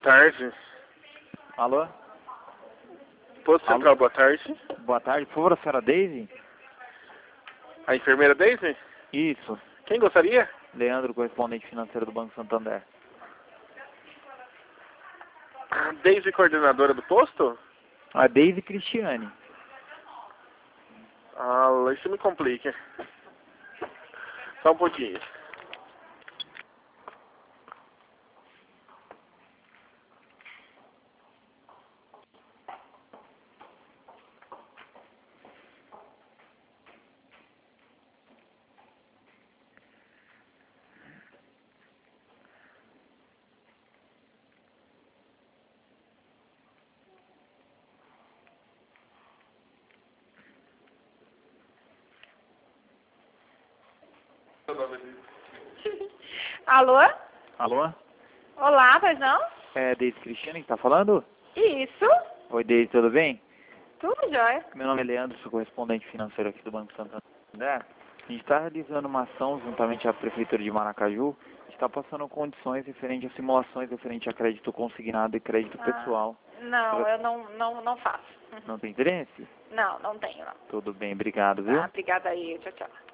Tarde. Alô? Posto Alô? Central, boa tarde. Boa tarde, por favor, a senhora Daisy? A enfermeira Daisy? Isso, Quem gostaria? Leandro, correspondente financeiro do Banco Santander. A Daisy, coordenadora do posto? A Daisy Cristiane. Ah, isso me complica. Só um pouquinho. Alô? Alô? Olá, pois não? É a Daisy Cristiane que tá falando? Isso? Oi, Daisy, tudo bem? Tudo jóia. Meu nome é Leandro, sou correspondente financeiro aqui do Banco Santander. A gente está realizando uma ação juntamente à Prefeitura de Maracaju. A gente está passando condições referentes a simulações referente a crédito consignado e crédito pessoal. Não, eu não faço. Não tem interesse? Não tenho, não. Tudo bem, obrigado, viu? Tá, obrigada aí. Tchau, tchau.